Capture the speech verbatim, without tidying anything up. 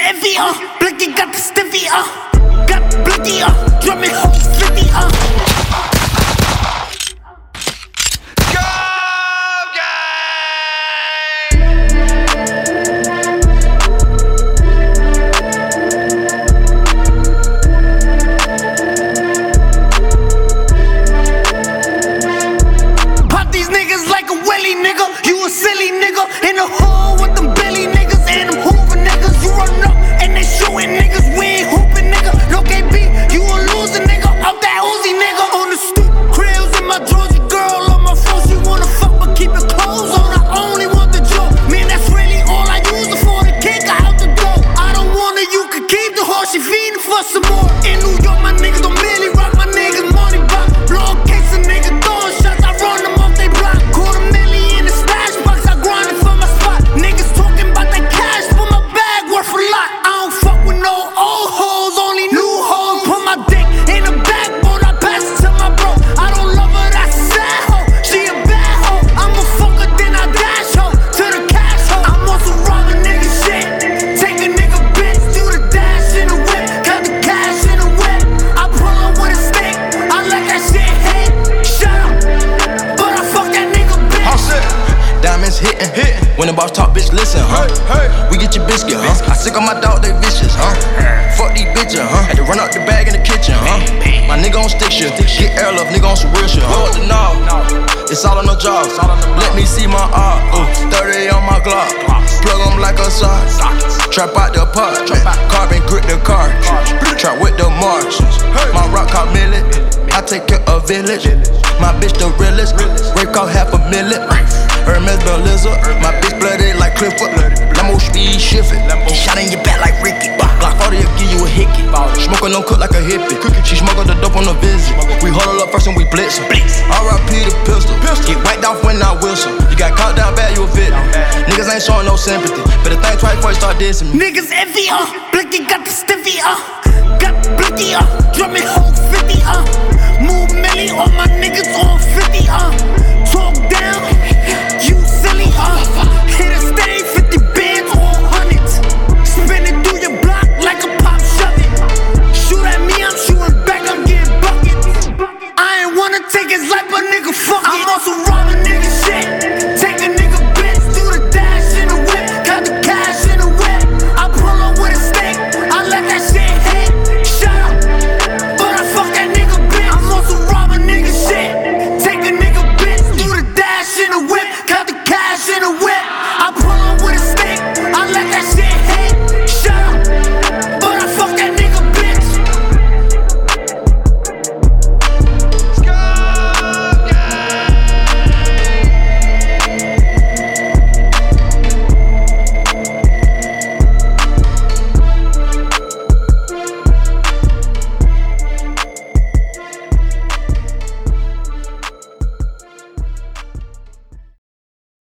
iffy, uh. Blicky got the stiffy, uh. Got the blicky, uh. Drumming whole fifty, uh. In the hole with them Billy niggas and them Hoover niggas. You run up and they shooting niggas. We ain't hooping nigga. No K B, you a loser nigga. Out that Uzi nigga. On the stoop, cribs in my drawers. Your girl on my phone. She wanna fuck but keep it clothes on. I only want the joke. Man, that's really all I use it for. The kick out the door. I don't want her, you can keep the horse. She feeding for some more. In New York, my niggas don't really rock. My niggas money box. Blow a case of nigga throwing shots. I run them off they block. Quarter million in the stash box. I grind it for my spot. Niggas talking about that cash, but my bag worth a lot. I don't fuck with no old hoes, only new hoes. Put my dick in the backbone, I pass it to my bro. I don't love her, that's a sad hoe. She a bad hoe. I'm a fucker, then I dash hoe to the cash hoe. I'm on some robbing nigga shit. Take a nigga bitch, do the dash in the whip. Cut the cash in the whip. I pull up with a stick. I let that shit hit. Shut up, but I fuck that nigga bitch. All set. Diamonds hitting, hitting. When the boss talk, bitch, listen, huh? Hey, hey. We get your biscuit, huh? I sick on my dog, they vicious, huh? Fuck these bitches, huh? Had to run out the bag in the kitchen, huh? My nigga on stick shit, get air love, nigga on some real shit, huh? The knob, it's all on the jaws. Let me see my art, ooh, thirty on my Glock. Plug them like a sock. Trap out the pot, carbon grip the car. Trap with the Martians. My rock called Millet. I take care of village. My bitch the realest. Break off half a millet. Hermes the lizard. My bitch blooded like Clifford. Lambo speed shifted. Shot in your back like Ricky. Glock forty will give you a hickey. Smoking don't cook like a hippie. She smuggled the dope on the visit. We huddle up first and we blitz. R I P the pistol. Get whacked off when I whistle. You got caught down bad, you a victim. Niggas ain't showing no sympathy. Better think twice before you start dissing me. Niggas iffy, uh. Blicky got the stiffy, uh. Got the blicky, uh. Drumming whole fifty, uh. Move Millie, all my niggas on fifty, uh.